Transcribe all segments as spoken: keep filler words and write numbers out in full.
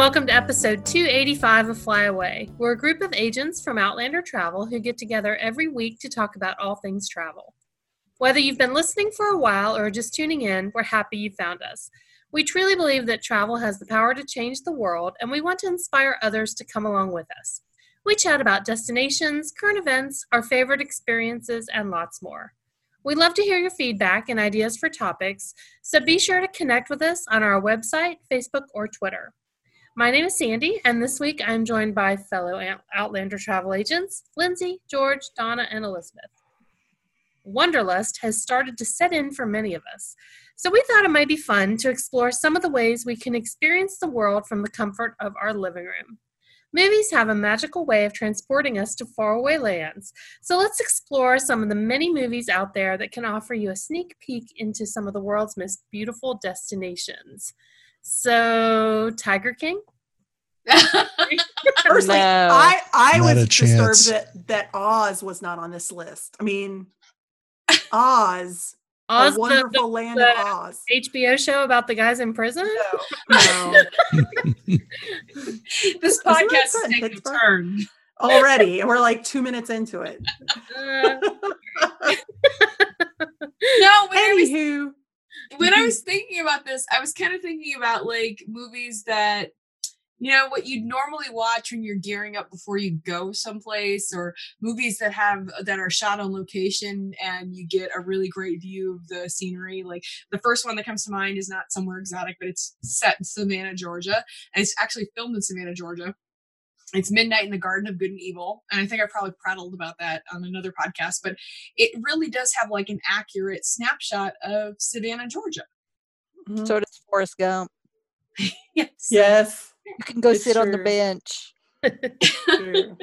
welcome to episode two eighty-five of Fly Away. We're a group of agents from Outlander Travel who get together every week to talk about all things travel. Whether you've been listening for a while or just tuning in, we're happy you found us. We truly believe that travel has the power to change the world, and we want to inspire others to come along with us. We chat about destinations, current events, our favorite experiences, and lots more. We love to hear your feedback and ideas for topics, so be sure to connect with us on our website, Facebook, or Twitter. My name is Sandy, and this week I'm joined by fellow Outlander travel agents, Lindsay, George, Donna, and Elizabeth. Wanderlust has started to set in for many of us, so we thought it might be fun to explore some of the ways we can experience the world from the comfort of our living room. Movies have a magical way of transporting us to faraway lands, so let's explore some of the many movies out there that can offer you a sneak peek into some of the world's most beautiful destinations. So, Tiger King? Personally, No. I, I Not was a chance. disturbed that, that Oz was not on this list. I mean, Oz, Oz, a the, wonderful the, land the of Oz. H B O show about the guys in prison? No, no. This Isn't that podcast is set in taking a Pittsburgh? turn. Already, and we're like two minutes into it. Uh, No, when I was Anywho, when I was thinking about this, I was kind of thinking about like movies that, you know, what you'd normally watch when you're gearing up before you go someplace, or movies that have that are shot on location and you get a really great view of the scenery. Like the first one that comes to mind is not somewhere exotic, but it's set in Savannah, Georgia, and it's actually filmed in Savannah, Georgia. It's Midnight in the Garden of Good and Evil. And I think I probably prattled about that on another podcast, but it really does have like an accurate snapshot of Savannah, Georgia. mhm. So does Forrest Gump. Yes. Yes, You can go It's sit on the true. bench. true.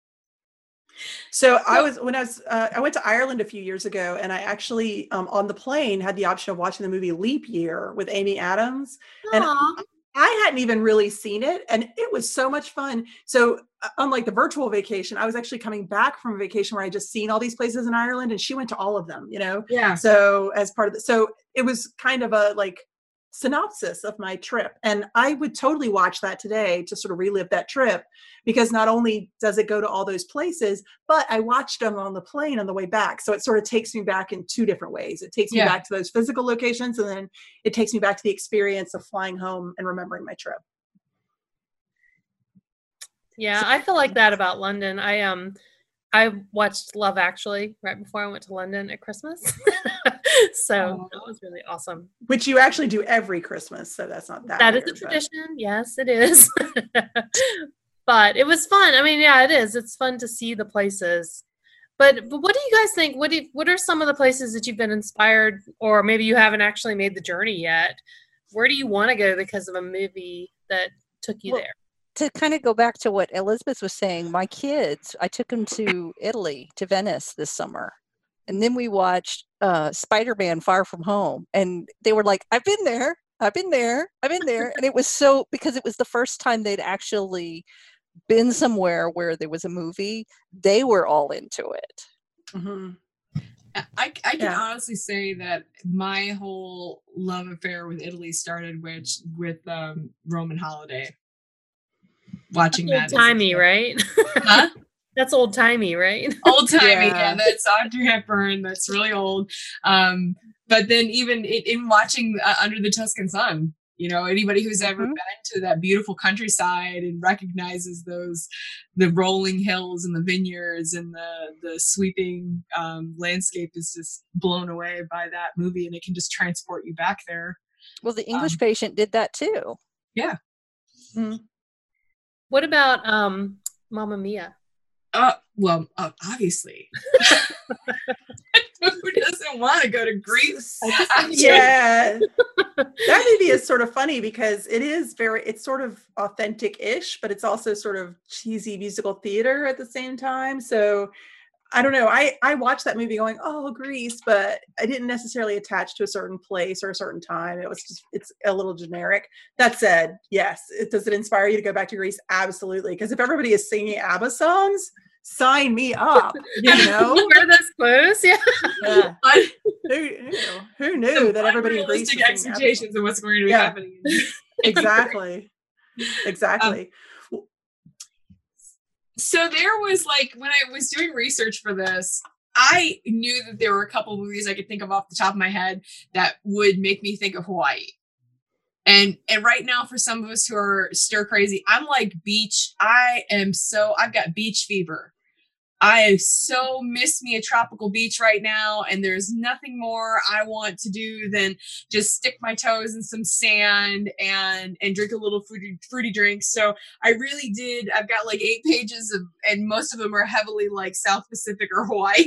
So I was when I was uh, I went to Ireland a few years ago, and I actually um, on the plane had the option of watching the movie Leap Year with Amy Adams, and aw. I hadn't even really seen it, and it was so much fun. So uh, unlike the virtual vacation, I was actually coming back from a vacation where I just seen all these places in Ireland, and she went to all of them, you know. Yeah. So as part of the, so it was kind of a like synopsis of my trip, and I would totally watch that today to sort of relive that trip, because not only does it go to all those places, but I watched them on the plane on the way back. So it sort of takes me back in two different ways. It takes me Yeah. back to those physical locations, and then it takes me back to the experience of flying home and remembering my trip. Yeah, I feel like that about London. I um I watched Love Actually right before I went to London at Christmas. So Aw. that was really awesome. Which you actually do every Christmas, so that's not that That is weird, a but- tradition. Yes, it is. But it was fun. I mean, yeah, it is. It's fun to see the places. But but what do you guys think? What do you, what are some of the places that you've been inspired, or maybe you haven't actually made the journey yet? Where do you want to go because of a movie that took you Well, there? To kind of go back to what Elizabeth was saying, my kids, I took them to Italy, to Venice this summer. And then we watched uh, Spider-Man Far From Home. And they were like, I've been there. I've been there. I've been there. And it was so, because it was the first time they'd actually been somewhere where there was a movie, they were all into it. Mhm. I, I can Yeah. honestly say that my whole love affair with Italy started with with um, Roman Holiday. Watching that Old as a timey, kid. right? Huh? That's old timey, right? Old timey, yeah. Yeah. That's Audrey Hepburn. That's really old. Um, but then even in, in watching uh, Under the Tuscan Sun, you know, anybody who's ever Mhm. been to that beautiful countryside and recognizes those, the rolling hills and the vineyards and the the sweeping um, landscape is just blown away by that movie, and it can just transport you back there. Well, the English Um, Patient did that too. Yeah. Mhm. What about um Mamma Mia? Uh, well, uh, obviously. Who doesn't want to go to Greece? Actually, Yeah. That movie is sort of funny because it is very, it's sort of authentic-ish, but it's also sort of cheesy musical theater at the same time. So I don't know. I, I watched that movie going, oh, Greece, but I didn't necessarily attach to a certain place or a certain time. It was just, it's a little generic. That said, yes, it, does it inspire you to go back to Greece? Absolutely. Because if everybody is singing ABBA songs, sign me up, you know? Wear those clothes, yeah. Yeah. un- Who, who knew? Who knew that everybody in Greece unrealistic was singing ABBA songs? expectations of what's going to be Yeah. happening. Exactly. Exactly. Um, so there was like, when I was doing research for this, I knew that there were a couple movies I could think of off the top of my head that would make me think of Hawaii. And and right now, for some of us who are stir crazy, I'm like beach. I am so, I've got beach fever. I so miss me a tropical beach right now. And there's nothing more I want to do than just stick my toes in some sand and, and drink a little fruity, fruity drink. So I really did. I've got like eight pages of, and most of them are heavily like South Pacific or Hawaii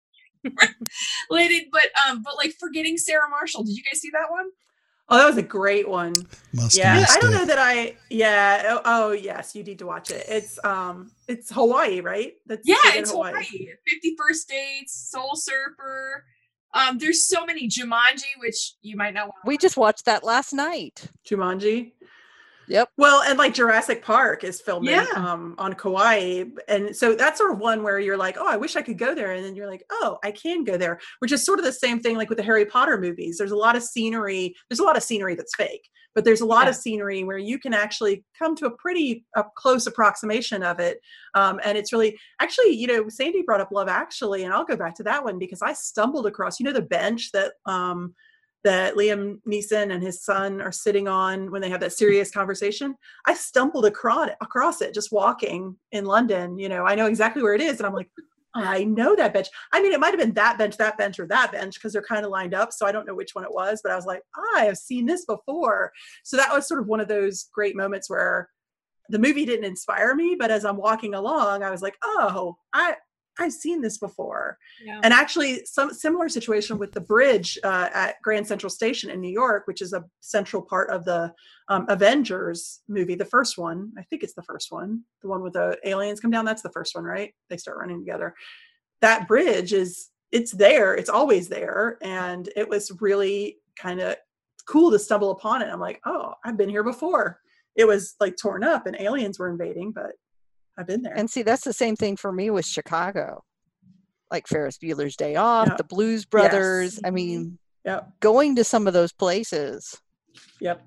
related. But, um, but like Forgetting Sarah Marshall. Did you guys see that one? Oh, that was a great one. Must Yeah, have missed I don't it. know that I. Yeah. Oh, oh, yes, you need to watch it. It's um, it's Hawaii, right? That's Yeah, set in it's Hawaii. fifty-first Dates, Soul Surfer. Um, there's so many. Jumanji, which you might not want to We watch. just watched that last night. Jumanji. Yep. Well, and like Jurassic Park is filmed in, Yeah. um, on Kauai. And so that's sort of one where you're like, oh, I wish I could go there. And then you're like, oh, I can go there, which is sort of the same thing like with the Harry Potter movies. There's a lot of scenery. There's a lot of scenery that's fake, but there's a lot Yeah. of scenery where you can actually come to a pretty up close approximation of it. Um, and it's really, actually, you know, Sandy brought up Love Actually, and I'll go back to that one because I stumbled across, you know, the bench that, um, that Liam Neeson and his son are sitting on when they have that serious conversation. I stumbled across it, across it just walking in London. You know, I know exactly where it is. And I'm like, I know that bench. I mean, it might've been that bench, that bench, or that bench, because they're kind of lined up. So I don't know which one it was, but I was like, I have seen this before. So that was sort of one of those great moments where the movie didn't inspire me, but as I'm walking along, I was like, oh, I, I've seen this before. Yeah. And actually some similar situation with the bridge uh, at Grand Central Station in New York, which is a central part of the um, Avengers movie, the first one. I think it's the first one, the one with the aliens come down. That's the first one, right? They start running together. That bridge is, it's there. It's always there. And it was really kind of cool to stumble upon it. I'm like, oh, I've been here before. It was like torn up and aliens were invading, but I've been there. And see, that's the same thing for me with Chicago. Like Ferris Bueller's Day Off, Yeah. the Blues Brothers. Yes. I mean, Yep. going to some of those places. Yep.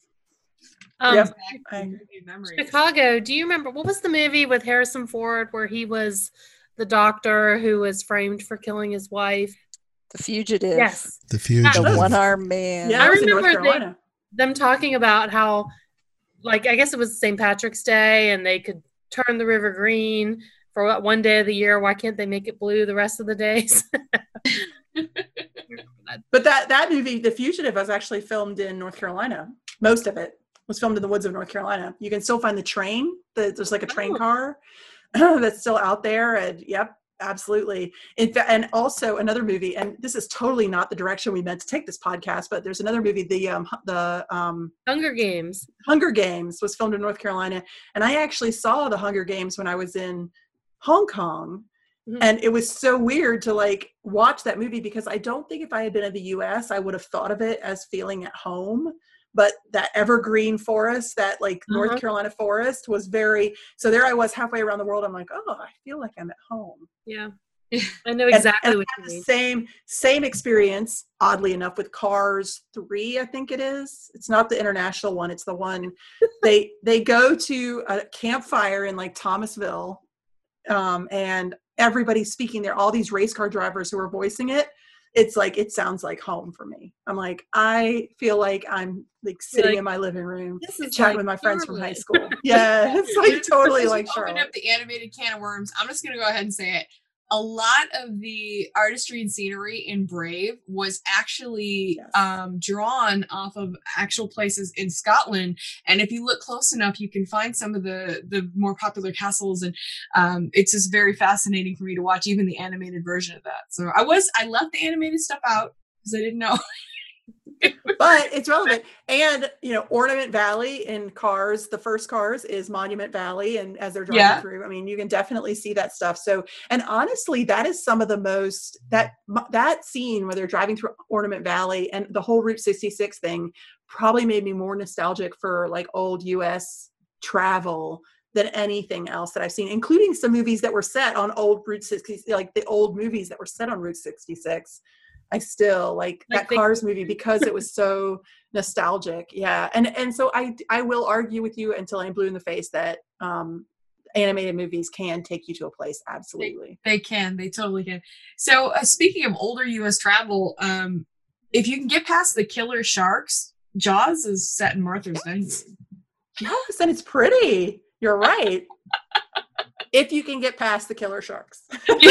Um, Yep. Back I- to vivid memories. Chicago, do you remember what was the movie with Harrison Ford where he was the doctor who was framed for killing his wife? The Fugitive. Yes. The Fugitive. The One-Armed Man. Yeah, I I was in North remember they- Carolina. Them talking about how, like, I guess it was Saint Patrick's Day and they could turn the river green for what, one day of the year. Why can't they make it blue the rest of the days? But that that movie, The Fugitive, was actually filmed in North Carolina. Most of it was filmed in the woods of North Carolina. You can still find the train. The, there's like a train Oh. car that's still out there. And yep, absolutely. In fact, and also another movie, and this is totally not the direction we meant to take this podcast, but there's another movie, the um, hu- the um, Hunger Games. Hunger Games was filmed in North Carolina. And I actually saw the Hunger Games when I was in Hong Kong. Mhm. And it was so weird to like watch that movie because I don't think if I had been in the U S, I would have thought of it as feeling at home. But that evergreen forest, that like Uh-huh. North Carolina forest was very, so there I was halfway around the world. I'm like, oh, I feel like I'm at home. Yeah. I know And- exactly and what I you had the mean. Same, same experience, oddly enough, with Cars three, I think it is. It's not the international one. It's the one they they go to a campfire in like Thomasville, um, and everybody's speaking there. All these race car drivers who are voicing it. It's like it sounds like home for me. I'm like, I feel like I'm like sitting like, in my living room, This is chatting like with my friends from high Charlotte. school. Yeah, it's like totally Since like you opened Charlotte. up the animated can of worms, I'm just gonna go ahead and say it. A lot of the artistry and scenery in Brave was actually Yes. um, drawn off of actual places in Scotland, and if you look close enough, you can find some of the the more popular castles, and um, it's just very fascinating for me to watch even the animated version of that. So I was I left the animated stuff out because I didn't know. But it's relevant. And, you know, Ornament Valley in Cars, the first Cars is Monument Valley. And as they're driving Yeah. through, I mean, you can definitely see that stuff. So, and honestly, that is some of the most, that, that scene where they're driving through Ornament Valley and the whole Route sixty-six thing probably made me more nostalgic for like old U S travel than anything else that I've seen, including some movies that were set on old Route sixty, like the old movies that were set on Route sixty-six. I still like, Like that they- Cars movie because it was so nostalgic. Yeah. And, and so I, I will argue with you until I'm blue in the face that, um, animated movies can take you to a place. Absolutely. They can. They totally can. So uh, speaking of older U S travel, um, if you can get past the killer sharks, Jaws is set in Martha's Vineyard. Yes, and it's pretty. You're right. If you can get past the killer sharks.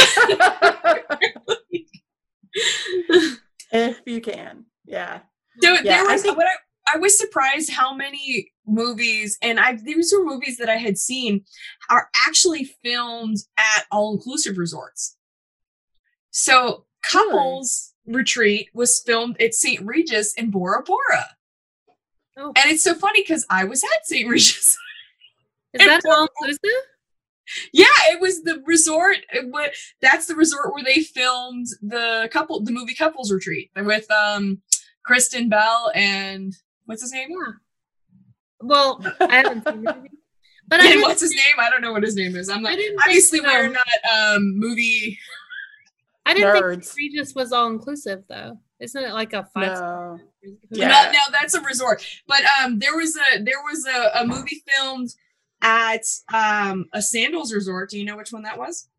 If you can. Yeah. So Yeah, there I was think- what I, I was surprised how many movies, and I these were movies that I had seen, are actually filmed at all-inclusive resorts. So Couples Retreat was filmed at Saint Regis in Bora Bora. Oh, And it's so funny because I was at Saint Regis. is that all inclusive? Yeah, it was the resort. It wa- that's the resort where they filmed the couple, the movie Couples Retreat with um Kristen Bell and what's his name? Yeah. Well, I haven't seen the movie. But I And didn't, what's his name? I don't know what his name is. I'm I not. didn't Obviously, think, we're um, not um movie. I didn't Nerds. think Regis was all inclusive though. Isn't it like a five? No. Yeah. Yeah. No, no, that's a resort. But um, there was a there was a, a movie filmed at um a Sandals resort. Do you know which one that was?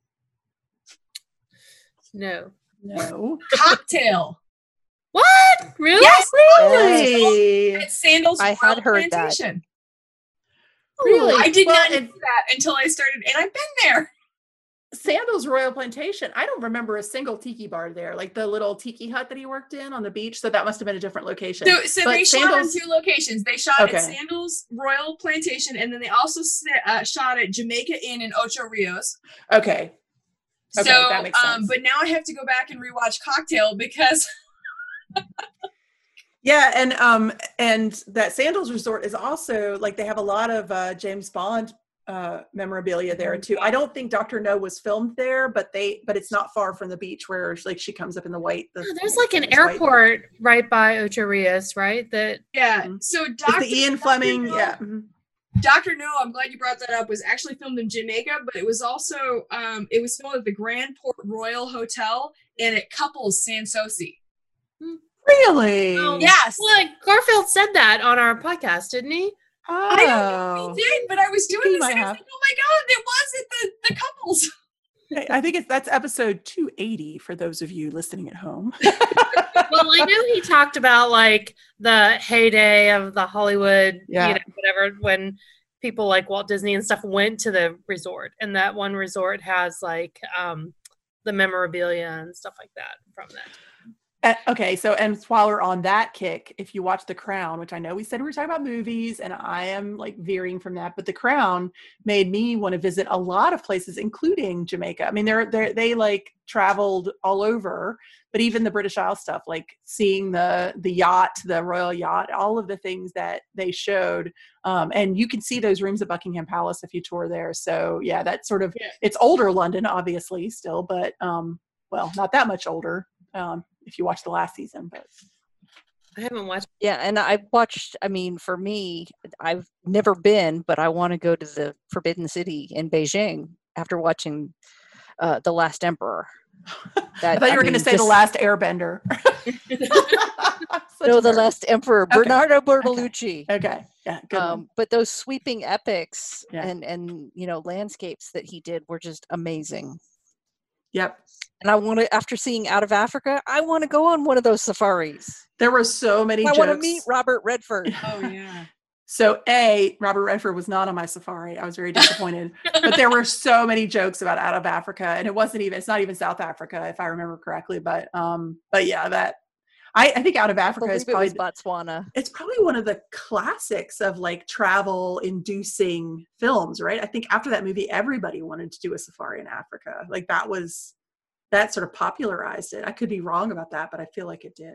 No. No. Cocktail. What? Really? Yes, Really? at Sandals. I had Royal heard that. Plantation. Really? I did Well, not know and that until I started, and I've been there. Sandals Royal Plantation. I don't remember a single tiki bar there, like the little tiki hut that he worked in on the beach. So that must have been a different location. So, so But they shot Sandals- on two locations. They shot Okay. at Sandals Royal Plantation, and then they also s- uh, shot at Jamaica Inn in Ocho Rios. Okay. Okay, so, that makes um, sense. but now I have to go back and rewatch Cocktail because Yeah, and um and that Sandals Resort is also like they have a lot of uh James Bond uh memorabilia there too. I don't think Doctor No was filmed there, but they but it's not far from the beach where like she comes up in the white. The, Oh, there's like an famous white- airport right by Ocho Rios, right? That yeah. Mhm. So It's Doctor the Ian Doctor Fleming. No- Yeah. mhm. Doctor No, I'm glad you brought that up. Was actually filmed in Jamaica, but it was also um, it was filmed at the Grand Port Royal Hotel and at Couples Sanssouci. Really? Oh, Yes. well, like Garfield said that on our podcast, didn't he? Oh. I don't know if he did, but I was doing He this might and I was have. like, oh my god, it was at the, the couples. I think it's that's episode two eighty for those of you listening at home. Well, I know he talked about like the heyday of the Hollywood, Yeah. you know, whatever, when people like Walt Disney and stuff went to the resort, and that one resort has like um the memorabilia and stuff like that from that. Uh, okay, so and while we're on that kick, if you watch The Crown, which I know we said we were talking about movies, and I am like veering from that, but The Crown made me want to visit a lot of places, including Jamaica. I mean, they're they they like traveled all over, but even the British Isles stuff, like seeing the the yacht, the royal yacht, all of the things that they showed, um, and you can see those rooms at Buckingham Palace if you tour there. So yeah, that's sort of Yeah. it's older London, obviously, still, but um, well, not that much older. Um, if you watch the last season, but I haven't watched. Yeah, and I watched, I mean, for me, I've never been, but I want to go to the Forbidden City in Beijing after watching uh, The Last Emperor. I That- thought you I were going to mean, say the just- last Airbender. Such No, a The nerd. Last Emperor, Okay. Bernardo Bertolucci. Okay, yeah, good one. Um, but those sweeping epics Yeah. and, and, you know, landscapes that he did were just amazing. Yep, And I want to, after seeing Out of Africa, I want to go on one of those safaris. there were so many I jokes. want to meet Robert Redford. Oh yeah. So, A, Robert Redford was not on my safari. I was very disappointed. But there were so many jokes about Out of Africa, and it wasn't even, it's not even South Africa, if I remember correctly. But, um, but yeah, that, I, I think Out of I Africa is believe it probably, was Botswana. it's probably one of the classics of like travel inducing films, right? I think after that movie, everybody wanted to do a safari in Africa. Like that was, that sort of popularized it. I could be wrong about that, but I feel like it did.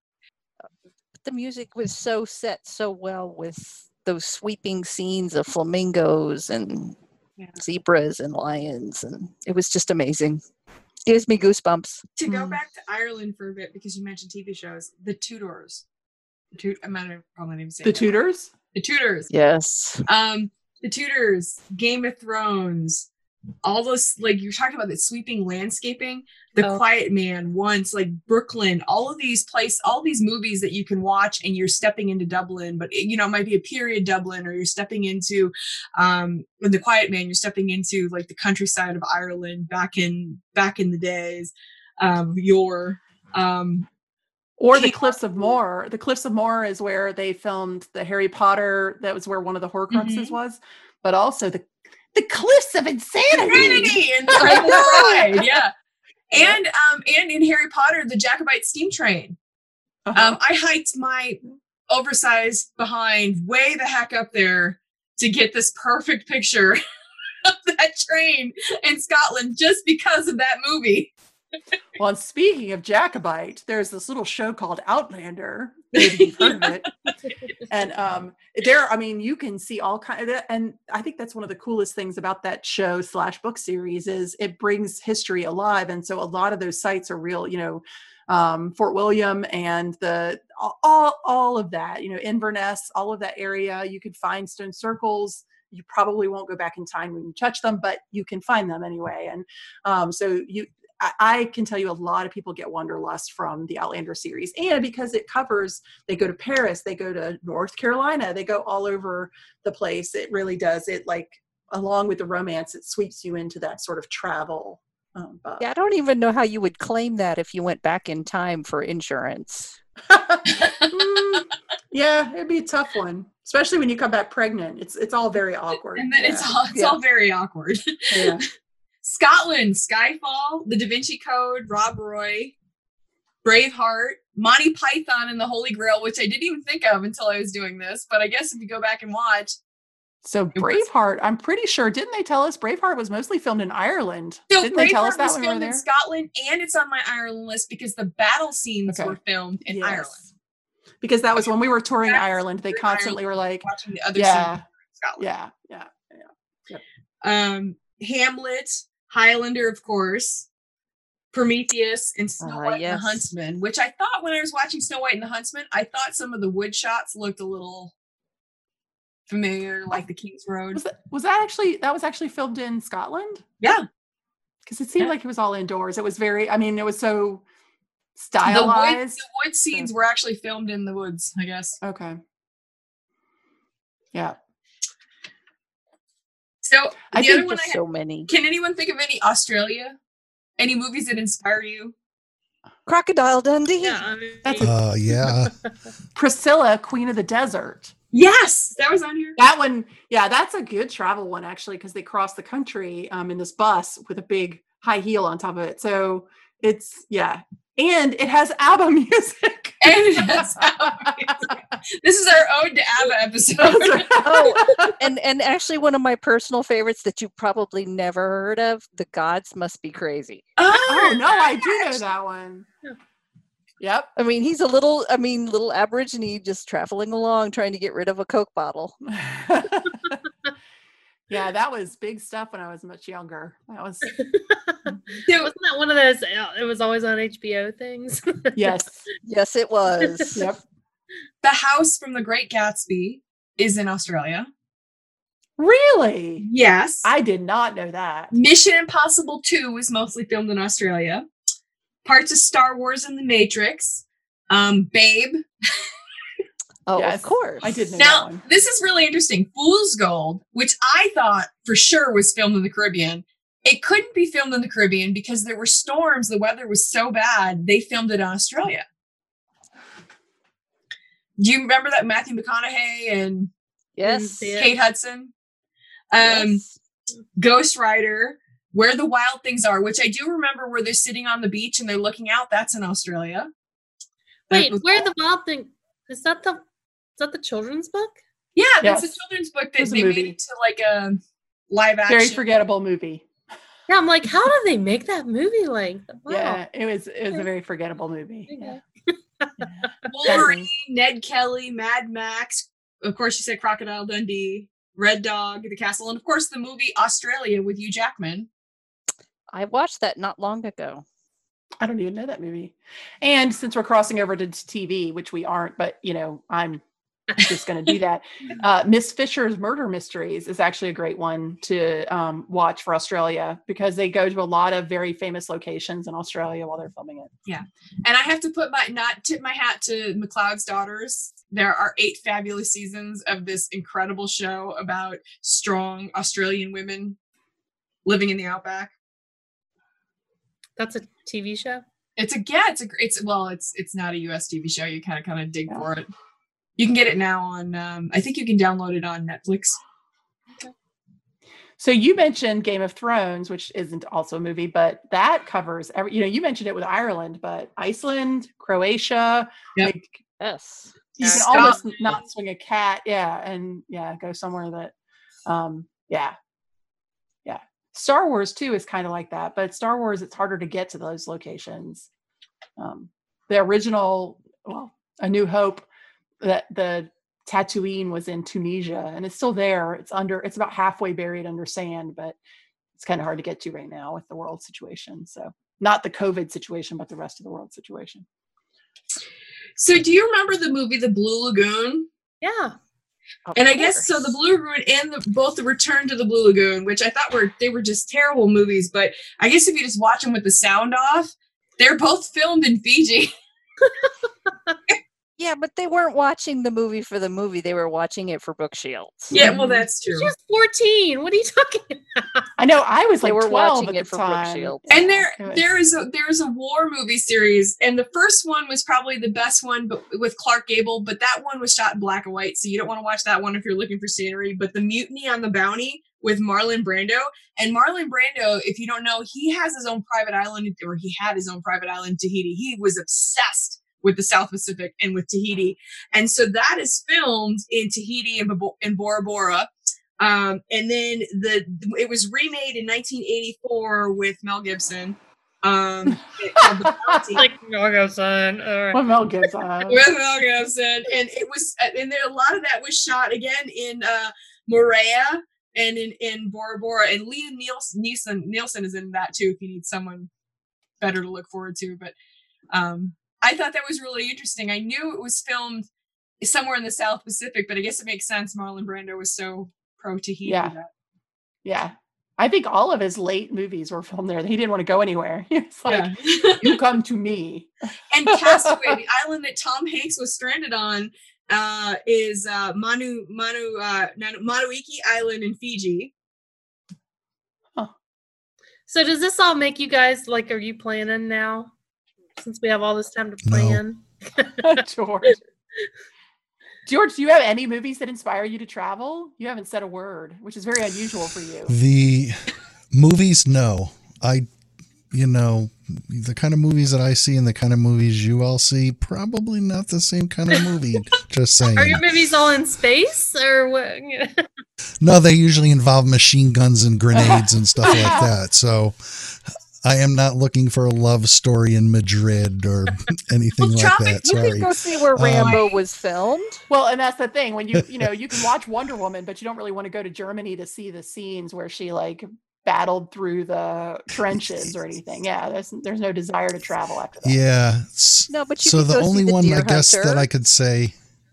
The music was so set so well with those sweeping scenes of flamingos and Yeah. zebras and lions, and it was just amazing. Gives me goosebumps. To go Mm. back to Ireland for a bit because you mentioned T V shows, The Tudors. The Tud- I'm not probably not even saying The that. Tudors? The Tudors. Yes. Um, The Tudors, Game of Thrones, all those, like you're talking about the sweeping landscaping, The Oh. Quiet Man, Once, like Brooklyn, all of these places, all these movies that you can watch and you're stepping into Dublin, but you know, it might be a period Dublin, or you're stepping into um in The Quiet Man, you're stepping into like the countryside of Ireland back in back in the days. Um your um Or the Kate Cliffs of Moher. The Cliffs of Moher is where they filmed the Harry Potter. That was where one of the Horcruxes Mhm. was. But also the the Cliffs of Insanity. Insanity and the Princess Bride, yeah. And um and in Harry Potter, the Jacobite steam train. Uh-huh. Um, I hiked my oversized behind way the heck up there to get this perfect picture of that train in Scotland just because of that movie. Well, and speaking of Jacobite, there's this little show called Outlander. Maybe you've heard of it. And um, there, I mean, you can see all kind of that. And I think that's one of the coolest things about that show slash book series is it brings history alive. And so a lot of those sites are real, you know, um, Fort William and the all, all of that, you know, Inverness, all of that area. You can find stone circles. You probably won't go back in time when you touch them, but you can find them anyway. And um, so you, I, I can tell you a lot of people get Wanderlust from the Outlander series, and because it covers, they go to Paris, they go to North Carolina, they go all over the place. It really does. It like, along with the romance, it sweeps you into that sort of travel. Um, bug. Yeah, I don't even know how you would claim that if you went back in time for insurance. Mm, yeah, it'd be a tough one, especially when you come back pregnant. It's it's all very awkward. And then yeah. it's all it's Yeah. all very awkward. Yeah. Scotland, Skyfall, The Da Vinci Code, Rob Roy, Braveheart, Monty Python and the Holy Grail, which I didn't even think of until I was doing this. But I guess if you go back and watch, So It was- Braveheart, I'm pretty sure, didn't they tell us Braveheart was mostly filmed in Ireland? so Didn't they tell us Braveheart that was when we were filmed in there? Scotland, and it's on my Ireland list because the battle scenes Okay. were filmed in Yes. Ireland. Because that was Okay. when we were touring That's Ireland, they in constantly Ireland. were like, Watching the other yeah, scenes in Scotland. yeah, yeah. Um, Hamlet, Highlander, of course, Prometheus, and Snow Ah, White and yes. the Huntsman, which I thought when I was watching Snow White and the Huntsman, I thought some of the wood shots looked a little familiar, like the King's Road. Was that, was that actually, that was actually filmed in Scotland? Yeah. Because it seemed Yeah. like it was all indoors. It was very, I mean, it was so The wood, stylized. the wood scenes were actually filmed in the woods, I guess. Okay. Yeah. So I the think other one I There's had, so many. can anyone think of any Australia? Any movies that inspire you? Crocodile Dundee. Yeah, I mean, That's a- Uh, yeah. Priscilla, Queen of the Desert. Yes, that was on here. That one, yeah, that's a good travel one actually, because they cross the country um, in this bus with a big high heel on top of it. So it's, yeah. And it has ABBA music. And that's how this is our ode to ABBA episode. Oh, and and actually one of my personal favorites that you probably never heard of, The Gods Must Be Crazy. Oh, no, I do know that one. Yeah. Yep. I mean, he's a little, I mean, little Aborigine just traveling along trying to get rid of a Coke bottle. Yeah, that was big stuff when I was much younger. That was, So, wasn't that one of those? uh, It was always on H B O things. yes. Yes, it was. Yep. The House from The Great Gatsby is in Australia. Really? Yes. I did not know that. Mission Impossible two is mostly filmed in Australia. Parts of Star Wars and The Matrix. Um, Babe. Oh, Yes, of course. I did know that Now, one. this is really interesting. Fool's Gold, which I thought for sure was filmed in the Caribbean. It couldn't be filmed in the Caribbean because there were storms. The weather was so bad. They filmed it in Australia. Do you remember that Matthew McConaughey and Yes. see it. Kate Hudson? Um, Yes. Ghost Rider, Where the Wild Things Are, which I do remember where they're sitting on the beach and they're looking out. That's in Australia. That Wait, was- where the wild thing? Is that the? Is that the children's book? Yeah, that's Yes. a children's book It that was a they made movie. into like a live action. Very forgettable movie. Yeah, I'm like, how did they make that movie length? Wow. Yeah, it was it was a very forgettable movie. Okay. Yeah. Wolverine, Ned Kelly, Mad Max. Of course, you said Crocodile Dundee, Red Dog, The Castle, and of course the movie Australia with Hugh Jackman. I watched that not long ago. I don't even know that movie. And since we're crossing over to T V, which we aren't, but you know, I'm I'm just going to do that. Uh, Miss Fisher's Murder Mysteries is actually a great one to um, watch for Australia because they go to a lot of very famous locations in Australia while they're filming it. Yeah. And I have to put my, not tip my hat to McLeod's Daughters. There are eight fabulous seasons of this incredible show about strong Australian women living in the outback. That's a T V show? It's a, yeah, it's a, it's, well, it's, it's not a U S T V show. You kind of, kind of dig yeah. for it. You can get it now on, um, I think you can download it on Netflix. Okay. So you mentioned Game of Thrones, which isn't also a movie, but that covers every, you know, you mentioned it with Ireland, but Iceland, Croatia. Yep. Like, yes. You can Stop. almost not swing a cat. Yeah. And yeah, go somewhere that, um, yeah. Yeah. Star Wars too is kind of like that, but Star Wars, it's harder to get to those locations. Um, the original, well, A New Hope, that the Tatooine was in Tunisia and it's still there. It's under, it's about halfway buried under sand, but it's kind of hard to get to right now with the world situation. So not the COVID situation, but the rest of the world situation. So do you remember the movie, The Blue Lagoon? Yeah. Of and I course. guess so the Blue Lagoon and the, both the Return to the Blue Lagoon, which I thought were, they were just terrible movies, but I guess if you just watch them with the sound off, they're both filmed in Fiji. Yeah, but they weren't watching the movie for the movie. They were watching it for Brooke Shields. Yeah, well, that's true. She was fourteen. What are you talking about? I know. I was They like were twelve watching at it the for Brooke time. Shields. And there, It was- there is a there is a war movie series, and the first one was probably the best one, but with Clark Gable. But that one was shot in black and white, so you don't want to watch that one if you're looking for scenery. But the Mutiny on the Bounty with Marlon Brando, and Marlon Brando, if you don't know, he has his own private island, or he had his own private island, Tahiti. He was obsessed with the South Pacific and with Tahiti, and so that is filmed in Tahiti and Bo- in Bora Bora. Um, and then the it was remade in nineteen eighty-four with Mel Gibson. Um, it called The Bounty. Like Mel Gibson. Or... What Mel Gibson? With Mel Gibson, and it was, and there a lot of that was shot again in uh, Moorea and in in Bora Bora. And Liam Nielsen, Nielsen Nielsen is in that too. If you need someone better to look forward to, but um, I thought that was really interesting. I knew it was filmed somewhere in the South Pacific, but I guess it makes sense. Marlon Brando was so pro Tahiti. Yeah. That. Yeah. I think all of his late movies were filmed there. He didn't want to go anywhere. He was like, Yeah. you come to me. And Castaway, the island that Tom Hanks was stranded on, uh, is uh, Manu Manu uh, Manuiki Island in Fiji. So does this all make you guys, like, are you planning now? Since we have all this time to plan? No. George. George, do you have any movies that inspire you to travel? You haven't said a word, which is very unusual for you. The movies, no. I, you know, the kind of movies that I see and the kind of movies you all see, probably not the same kind of movie. Just saying. Are your movies all in space or what? No, they usually involve machine guns and grenades and stuff like that. So I am not looking for a love story in Madrid or anything Well, like Tropic- that. You Sorry. can go see where Um, Rambo was filmed. Well, and that's the thing. When you, you know, you can watch Wonder Woman, but you don't really want to go to Germany to see the scenes where she like battled through the trenches or anything. Yeah, there's there's no desire to travel after that. Yeah. s- No, but you so could the go see only the one Deer I guess Hunter. that I could say,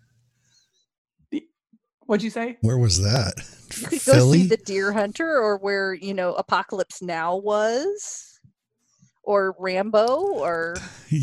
What'd you say? where was that? You could go Philly? see the Deer Hunter, or where, you know, Apocalypse Now was, or Rambo, or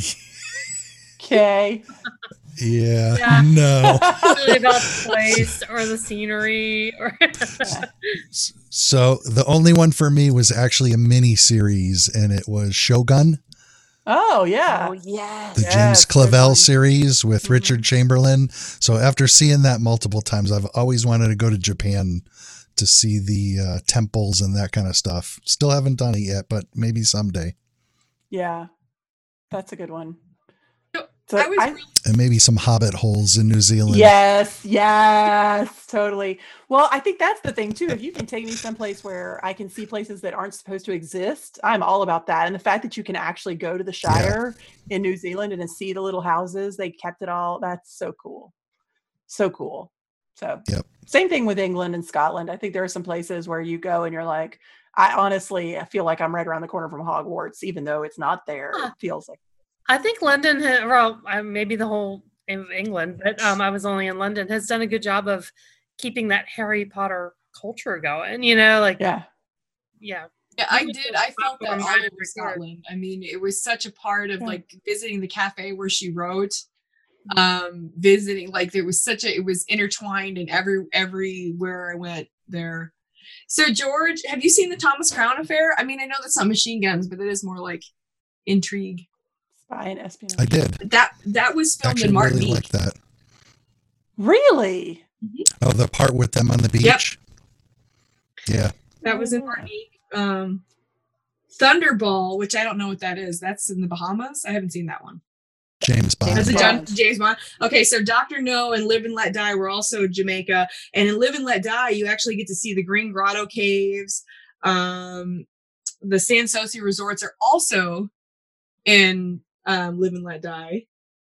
Okay. yeah, Yeah. no. It's really about the place or the scenery or S- So the only one for me was actually a mini series, and it was Shogun, Oh yeah. oh yes, the Yes, James good one. Clavell series with Mhm. Richard Chamberlain. So after seeing that multiple times, I've always wanted to go to Japan to see the uh, temples and that kind of stuff. Still haven't done it yet, but maybe someday. Yeah. That's a good one. So, So I was I- really And maybe some hobbit holes in New Zealand. Yes, yes, totally. Well, I think that's the thing too. If you can take me someplace where I can see places that aren't supposed to exist, I'm all about that. And the fact that you can actually go to the Shire in New Zealand and see the little houses, they kept it all. That's so cool. So cool. So Yep. same thing with England and Scotland. I think there are some places where you go and you're like, I honestly, I feel like I'm right around the corner from Hogwarts, even though it's not there. Huh. It feels like, I think London, ha- well, uh, maybe the whole in England, but um, I was only in London, has done a good job of keeping that Harry Potter culture going. You know, like Yeah. yeah. Yeah, I did. I felt that all Right, over right. Scotland. I mean, it was such a part of Yeah. like visiting the cafe where she wrote, um, visiting, like there was such a, it was intertwined in every, everywhere I went there. So George, have you seen the Thomas Crown Affair? I mean, I know that's not machine guns, but it is more like intrigue. Spy and espionage. I did. That, that was filmed Actually in really Martinique. like that. Really? Oh, the part with them on the beach? Yep. Yeah. That was in Martinique. Um, Thunderball, which I don't know what that is. That's in the Bahamas. I haven't seen that one. James Bond. That's a Bond. John, James Bond. Okay, so Doctor No and Live and Let Die were also Jamaica. And in Live and Let Die, you actually get to see the Green Grotto Caves. Um, the San Souci resorts are also in um, Live and Let Die.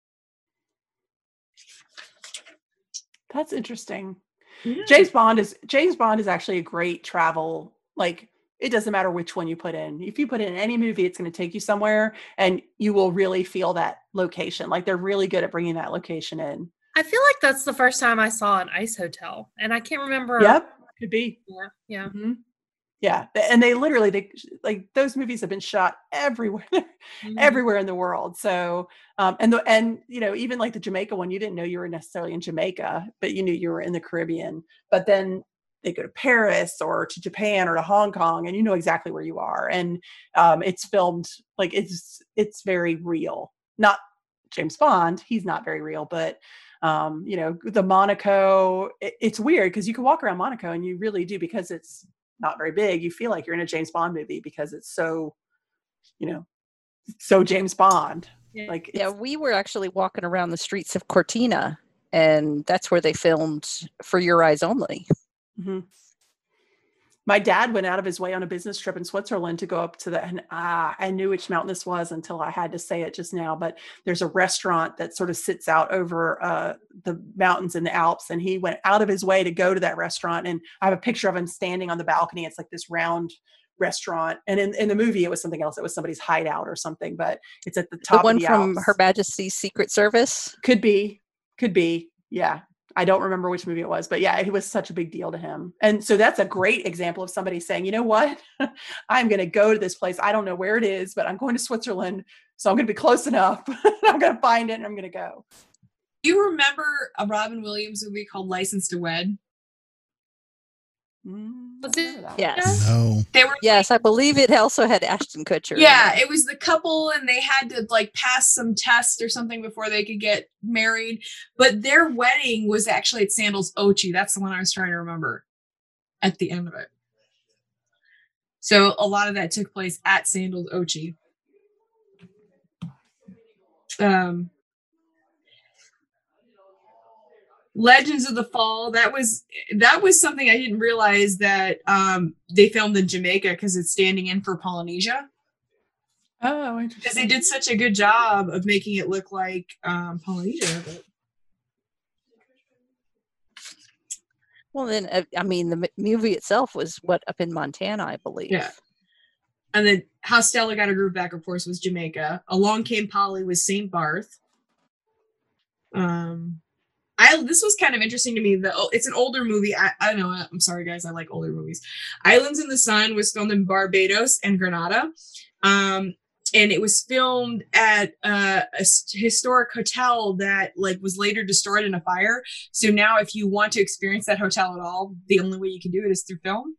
That's interesting. Yeah. James Bond is James Bond is actually a great travel, like it doesn't matter which one you put in. If you put in any movie, it's going to take you somewhere and you will really feel that location. Like they're really good at bringing that location in. I feel like that's the first time I saw an ice hotel, and I can't remember. Yep, could be. Yeah. Yeah. Mm-hmm. Yeah, and they literally they like those movies have been shot everywhere, Mhm. everywhere in the world. So, um, and the and you know even like the Jamaica one, you didn't know you were necessarily in Jamaica, but you knew you were in the Caribbean. But then they go to Paris or to Japan or to Hong Kong, and you know exactly where you are. And um, it's filmed like it's it's very real. Not James Bond; he's not very real, but um, you know the Monaco. It, it's weird because you can walk around Monaco and you really do because it's not very big. You feel like you're in a James Bond movie because it's so, you know, so James Bond. Yeah. Like, Yeah, it's, we were actually walking around the streets of Cortina, and that's where they filmed For Your Eyes Only. mhm. My dad went out of his way on a business trip in Switzerland to go up to the, and ah, I knew which mountain this was until I had to say it just now, but there's a restaurant that sort of sits out over uh, the mountains in the Alps. And he went out of his way to go to that restaurant. And I have a picture of him standing on the balcony. It's like this round restaurant. And in, in the movie, it was something else. It was somebody's hideout or something, but it's at the top The one of the from Alps. Her Majesty's Secret Service. Could be, could be. Yeah. I don't remember which movie it was, but yeah, it was such a big deal to him. And so that's a great example of somebody saying, you know what, I'm going to go to this place. I don't know where it is, but I'm going to Switzerland. So I'm going to be close enough. I'm going to find it and I'm going to go. Do you remember a Robin Williams movie called License to Wed? Mm, Was I it- remember that one. Yes. No. They were Yes, I believe it also had Ashton Kutcher. in Yeah, it. it was the couple and they had to like pass some test or something before they could get married. But their wedding was actually at Sandals Ochi. That's the one I was trying to remember at the end of it. So a lot of that took place at Sandals Ochi. Um, Legends of the Fall, that was that was something I didn't realize that um, they filmed in Jamaica because it's standing in for Polynesia. Oh, Because interesting. they did such a good job of making it look like um, Polynesia. But Well, then, uh, I mean, the m- movie itself was what up in Montana, I believe. Yeah. And then How Stella Got Her Groove Back, of course, was Jamaica. Along Came Polly was Saint Barth. Um, I this was kind of interesting to me. The oh, it's an older movie. I, I don't know. I'm sorry, guys. I like older movies. Islands in the Sun was filmed in Barbados and Grenada. Um, and it was filmed at uh, a s- historic hotel that like was later destroyed in a fire. So now if you want to experience that hotel at all, the only way you can do it is through film.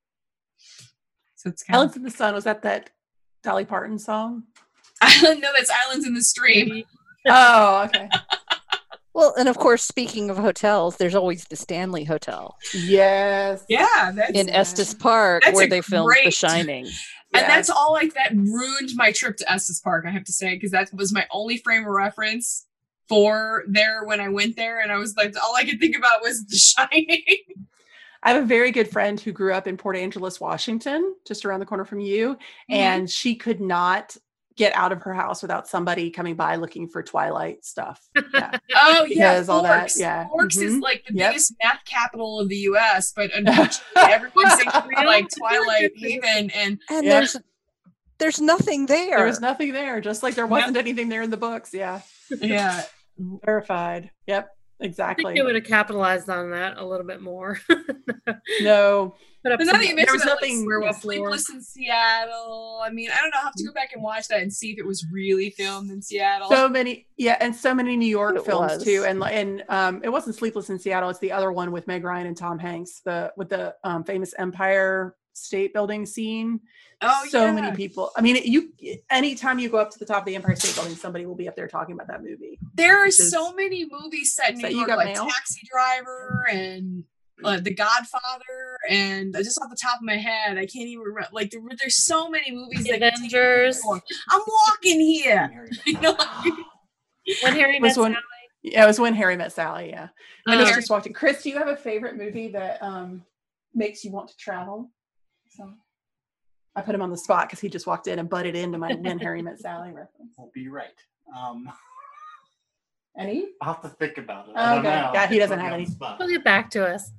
So it's kind Islands in the Sun, was that that Dolly Parton song? of no, that's Islands in the Stream. Oh, okay. Well, and of course, speaking of hotels, there's always the Stanley Hotel Yes. Yeah, that's in Yeah. Estes Park That's where a they filmed The great- Shining. And Yeah. that's all like that ruined my trip to Estes Park, I have to say, because that was my only frame of reference for there when I went there. And I was like, all I could think about was The Shining. I have a very good friend who grew up in Port Angeles, Washington, just around the corner from you. Mm-hmm. And she could not get out of her house without somebody coming by looking for Twilight stuff. Yeah. Oh, yeah. Because all that, Forks. yeah. Forks is Mhm. like the Yep. biggest math capital of the U S, but unfortunately, everyone's saying like Twilight Haven. And And Yeah. there's there's nothing there. There was nothing there, just like there wasn't anything there in the books. Yeah. yeah, Verified. Yep. I think Exactly. they would have capitalized on that a little bit more. No. Put up But some now that you mentioned was that, like, nothing- werewolf lore. Sleepless in Seattle. I mean, I don't know. I'll have to go back and watch that and see if it was really filmed in Seattle. So many, yeah, and so many New York It films was. too, and and um, it wasn't Sleepless in Seattle. It's the other one with Meg Ryan and Tom Hanks, the with the um, famous Empire State Building scene. oh, so yeah. many people. I mean, you anytime you go up to the top of the Empire State Building, somebody will be up there talking about that movie. There are which is- so many movies set in Is New that You York, Got like Mail? Taxi Driver and uh, The Godfather, and uh, just off the top of my head, I can't even remember. Like, there, there's so many movies. The that can take Avengers. you- I'm walking here. You know, like, When Harry Was Met when- Sally. Yeah, it was When Harry Met Sally. Yeah, I was Um, just watching. Chris, do you have a favorite movie that um, makes you want to travel? So I put him on the spot because he just walked in and butted into my When Harry Met Sally reference. Will be right. Um, Any? I'll have to think about it. I don't Okay. know. Yeah, he doesn't Put me have on any. the spot. He'll get back to us.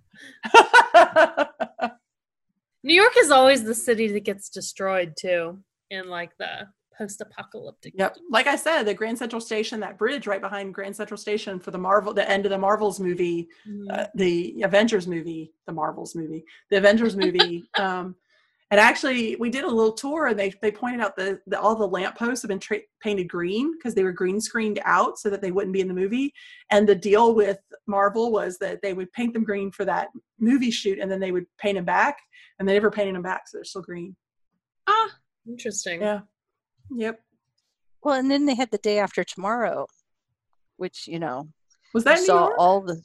New York is always the city that gets destroyed too, in like the post-apocalyptic. Yep. Like I said, the Grand Central Station, that bridge right behind Grand Central Station for the Marvel, the end of the Marvels movie, Mhm. uh, the Avengers movie, the Marvels movie, the Avengers movie. um, and actually, we did a little tour, and they they pointed out the, the all the lampposts have been tra- painted green because they were green screened out so that they wouldn't be in the movie. And the deal with Marvel was that they would paint them green for that movie shoot, and then they would paint them back, and they never painted them back, so they're still green. ah, Interesting. Yeah. Yep. Well, and then they had the Day After Tomorrow, which, you know, Was that you in New saw York? all the.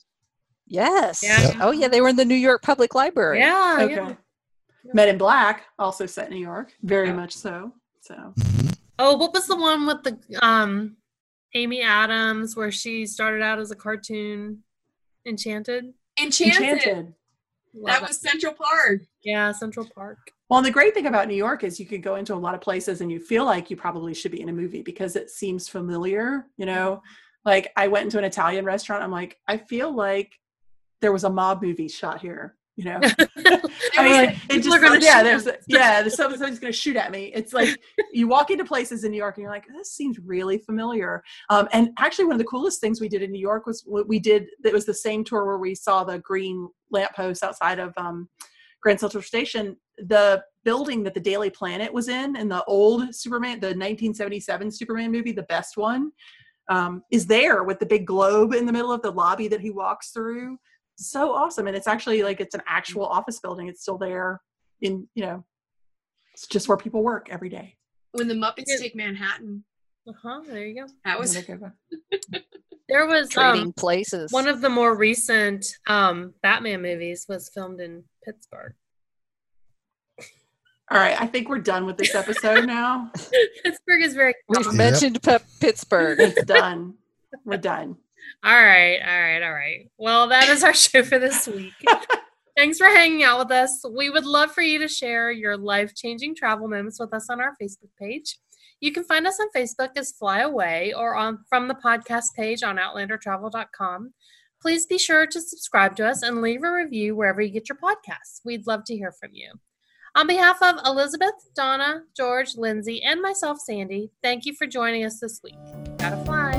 Yes. Yeah. Oh, yeah. They were in the New York Public Library. Yeah. Okay. yeah. Men in Black, also set in New York, very Yeah. much so. So Mhm. Oh, what was the one with the um Amy Adams where she started out as a cartoon? Enchanted. Enchanted. Enchanted. Love That it. was Central Park. Yeah, Central Park. Well, and the great thing about New York is you could go into a lot of places and you feel like you probably should be in a movie because it seems familiar. You know, like I went into an Italian restaurant. I'm like, I feel like there was a mob movie shot here. You know, I mean, like, it People just are gonna yeah, shoot there's us. yeah, there's somebody- somebody's going to shoot at me. It's like you walk into places in New York and you're like, this seems really familiar. Um, and actually, one of the coolest things we did in New York was what we did. It was the same tour where we saw the green lampposts outside of um, Grand Central Station. The building that the Daily Planet was in, in the old Superman, the nineteen seventy-seven Superman movie, the best one, um, is there with the big globe in the middle of the lobby that he walks through. So awesome. And it's actually like it's an actual office building. It's still there in, you know, it's just where people work every day. When the Muppets Yeah. take Manhattan. Uh-huh, there you go. That was Another good one. There was Trading um, places. one of the more recent um Batman movies was filmed in Pittsburgh. All right. I think we're done with this episode now. Pittsburgh is very We've common. mentioned P- Pittsburgh. It's done. We're done. All right, all right, all right. Well, that is our show for this week. Thanks for hanging out with us. We would love for you to share your life-changing travel moments with us on our Facebook page. You can find us on Facebook as Fly Away or on from the podcast page on outlander travel dot com. Please be sure to subscribe to us and leave a review wherever you get your podcasts. We'd love to hear from you. On behalf of Elizabeth, Donna, George, Lindsay, and myself, Sandy, thank you for joining us this week. Gotta fly.